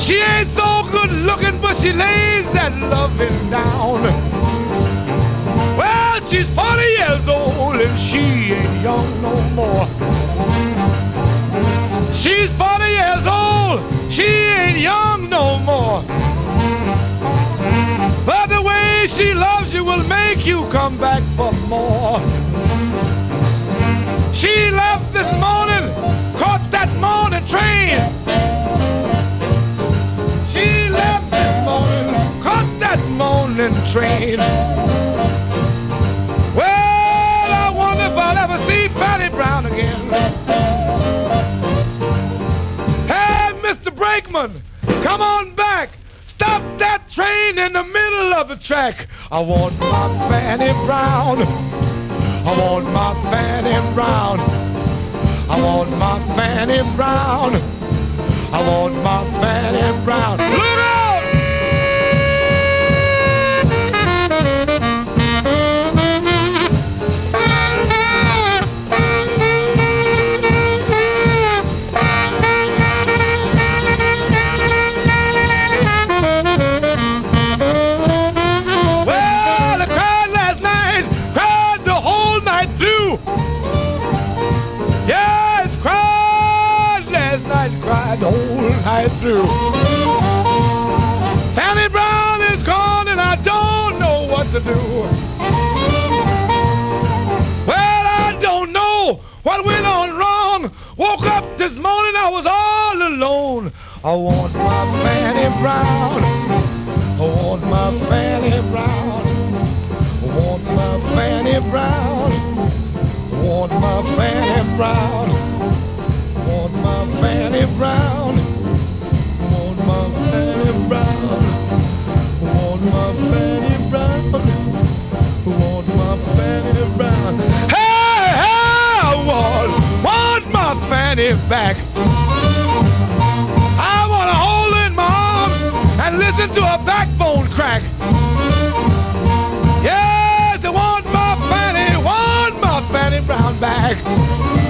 She ain't so good looking, but she lays that loving down. Well, she's 40 years old and she ain't young no more. She's 40 years old, she ain't young no more. But the way she loves you will make you come back for more. She left this morning, caught that morning train. She left this morning, caught that morning train. Well, I wonder if I'll ever see Fanny Brown again. Hey, Mr. Brakeman, come on back. Stop that train in the middle of the track. I want my Fanny Brown. I want my Fanny Brown. I want my Fanny Brown. I want my Fanny Brown. Look out! Well, I cried last night, cried the whole night through. Yes, cried last night, cried the whole night through. Fanny Brown is gone and I don't know what to do. Well, I don't know what went on wrong. Woke up this morning, I was all alone. I want my Fanny Brown. I want my Fanny Brown. I want my Fanny Brown. I want my Fanny Brown. I want my Fanny Brown. I want my Fanny Brown. I want my Fanny Brown. I want my Fanny Brown. Hey, hey, I want my Fanny back. I want to hold her in my arms and listen to her backbone crack. Yes, I want my Fanny Brown back.